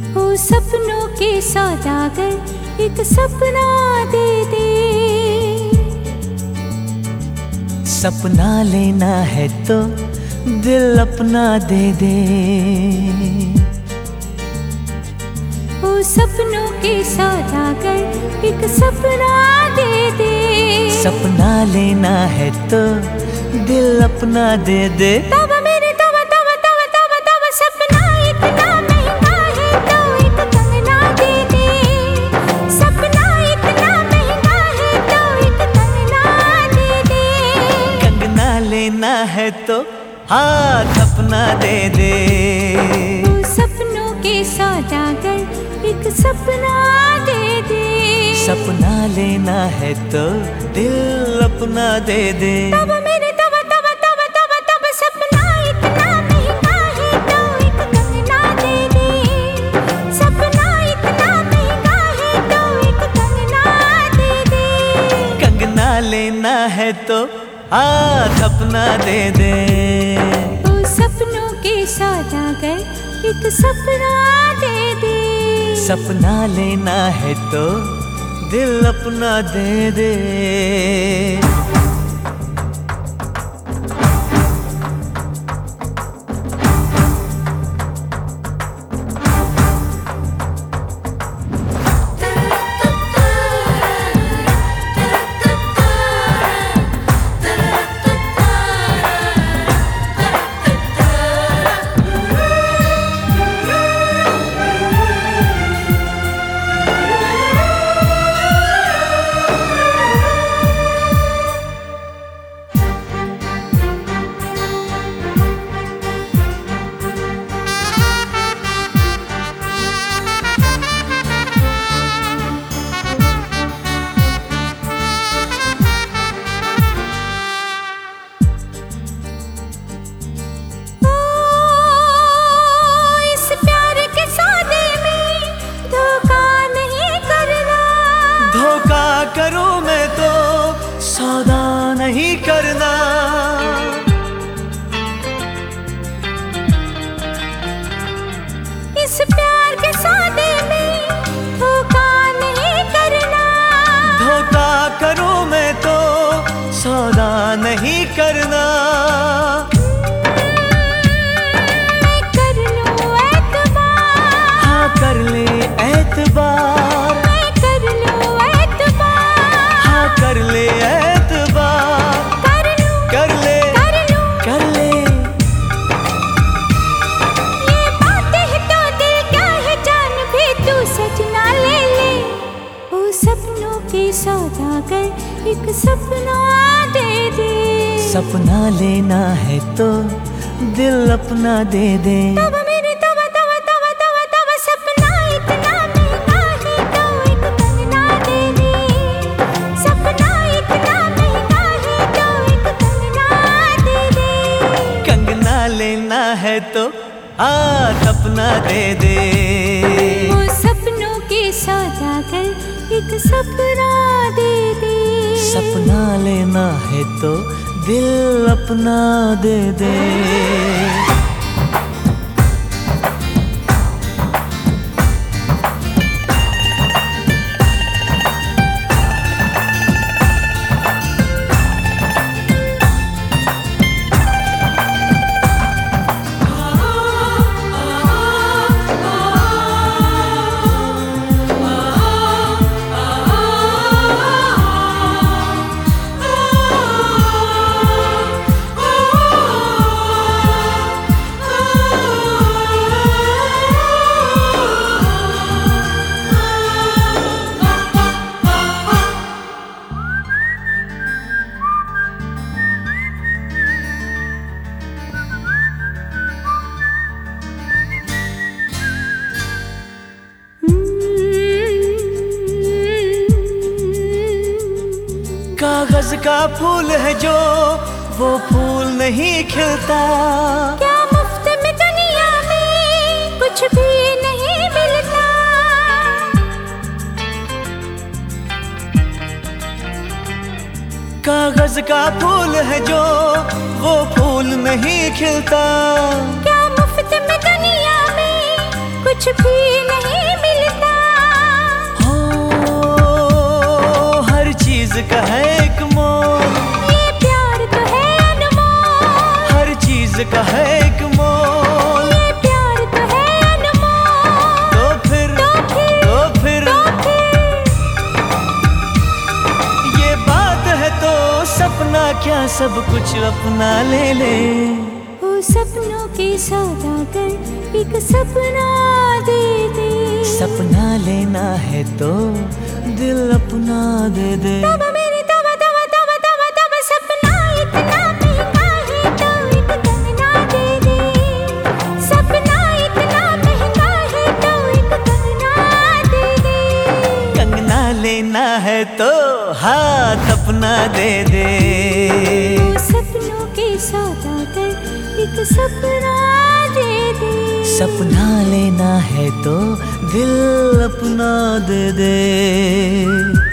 ओ सपनों के सौदागर एक सपना दे दे। सपना लेना है तो दिल अपना दे दे। ओ सपनों के सौदागर एक सपना दे दे। सपना लेना है तो दिल अपना दे दे। तब मेरे तब तब तब तब तब सपना इतना महंगा है तो एक कंगना दे दे। सपना इतना महंगा है तो एक कंगना दे दे। कंगना लेना है तो हाथ अपना दे दे। ओ सपनों के सौदागर एक सपना दे दे। सपना लेना है तो दिल अपना दे दे। तब मेरे तब तब तब तब तब सपना इतना महंगा है तो एक कंगना दे दे। सपना इतना महंगा है तो एक कंगना दे दे। कंगना लेना है तो हाथ अपना दे दे। ओ सपनों के सौदागर एक सपना दे दे। सपना लेना है तो दिल अपना दे दे। करूं मैं तो सौदा नहीं करना। इस प्यार के सौदे में धोखा नहीं करना। धोखा करूं मैं तो सौदा नहीं करना। मैं कर लूं एतबार। हाँ कर ले एतबार। कर ले एतबार। कर ले कर ले। ये बातें है तो दिल क्या है जान भी तू सजना ले ले। ओ सपनों के सौदागर एक सपना दे दे। सपना लेना है तो दिल अपना दे दे। तब मेरे तब तब तब तब तब सपना इतना महंगा है तो एक कंगना दे दे। सपना इतना महंगा है तो एक कंगना दे दे। कंगना लेना है तो हाथ अपना दे दे। वो सपनों के सौदागर एक सपना दे दे। सपना लेना है तो दिल अपना दे दे। कागज का फूल है जो वो फूल नहीं खिलता। क्या मुफ्त में दुनिया में कुछ भी नहीं मिलता। कागज का फूल है जो वो फूल नहीं खिलता। क्या मुफ्त में दुनिया में कुछ कुछ भी नहीं मिलता। हो हर चीज का है एक मोल, ये प्यार तो है अनमोल। हर चीज का है एक मोल, ये प्यार तो है अनमोल। तो फिर ये बात है तो सपना क्या सब कुछ अपना ले ले। ओ सपनों के सौदागर एक सपना दे दे। सपना लेना है तो दिल अपना दे दे। तब मेरी तब तब तब तब तब सपना इतना महंगा है तो एक कंगना दे दे। सपना इतना महंगा है तो एक कंगना दे दे। कंगना लेना है तो हाथ अपना दे दे। ओ सपनों के सौदागर एक सपना दे दे। सपना लेना है तो दिल अपना दे दे।